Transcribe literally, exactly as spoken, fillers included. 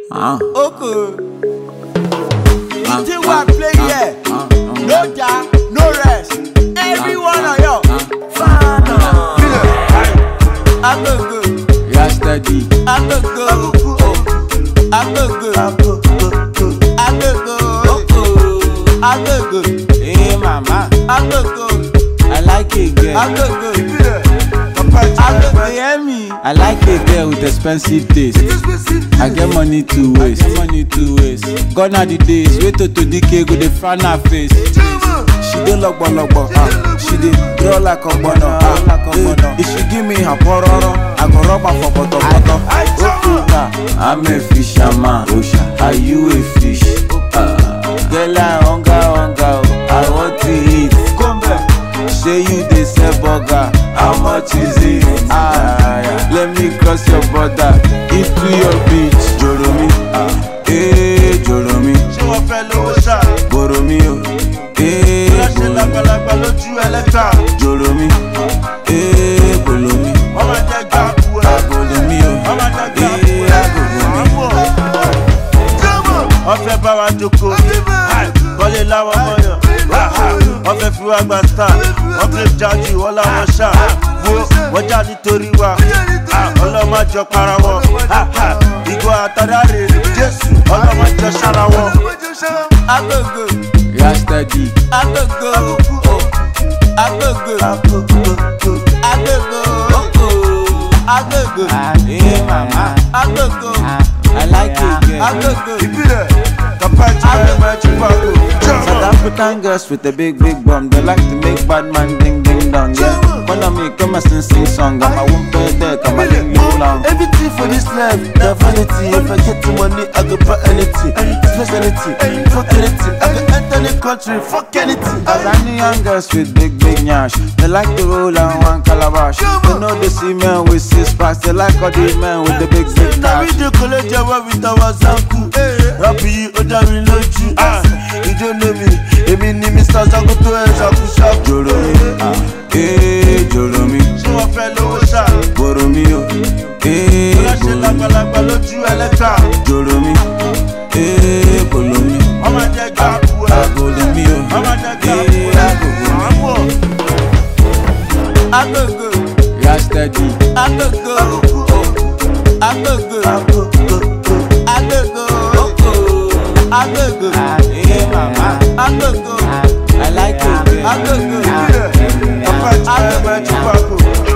Uh. Okay. Uh, still uh, play uh, here. Uh, uh, no job, no rest. Everyone on yo. Fana. I go good. Yeah, steady. I go good. I go good. I go good. I go good. Hey, mama. I go good. I like it, girl. I go good. I go good. Hear me. I like a girl with expensive taste. I get money to waste. I get money to waste. Gone are the days. Wait to to decay, go the front her face. She dey logbo logbo, ah. She dey draw like a bono, ah. If she give me her pororo, I go rub her for poto poto. I'm a fisherman, are you a fish? Uh, girl, I hunger, hunger, I want to eat. Come back. Say you dey sell burger, how much is it? Ah, yeah. Let me cross your border, into your beach. Joromi, ah, eh, Joromi. She want fellow shot. Boromi, oh, eh, Joromi, eh, Bolomi. Mama Jaga, Bolomi, oh, Mama Jaga, Ọ̀fẹ́ bá wa jókòó, kọ́lé láwọn mọ́yàn. Ọ̀fẹ́ fi wá gba star, wọ́n fi jáde wọ́n láwọn ṣá. Wọ́n já nítorí wa, ọlọ́mọjọ para wọn. Ìgò àtàdáre Jésù, ọlọ́mọjọ ṣára wọn. Agogo, yeah, steady. agogo, agogo, agogo, agogo, Hey, mama. agogo, I like it, girl. agogo. South African girls with a big, big bum. They like to make bad man ding, ding, dong. Yeah. When I make come and sing, sing song, I'm a whoop there, come and ding, ding, dong. Everything for this life, the vanity. If I get the money, I go buy anything. Speciality, fuck anything. I go enter the country, fuck anything. As I knew young girls with big, big nyash. They like to roll on one calabash. They know they see men with six packs. They like all the men with the big, big Now we cash. do college with our zanku. Rapi, Odari, Loju. You don't know me. Emi ni Mister Zango to Ezaku Shaku. Joromi, ah, eh, Joromi. She want fellow shot. Boromi, oh, eh, Ṣe Boromi. lágbàlagbà lójú ẹlẹ́ta. Joromi, eh, Bolomi. Ọmọ Jaga, Bolomi, oh, Ọmọ Jaga, eh, Bolomi. agogo, Yeah, steady. agogo, agogo, agogo, agogo, Hey, mama. agogo, I like it, girl. agogo, Papa, agogo.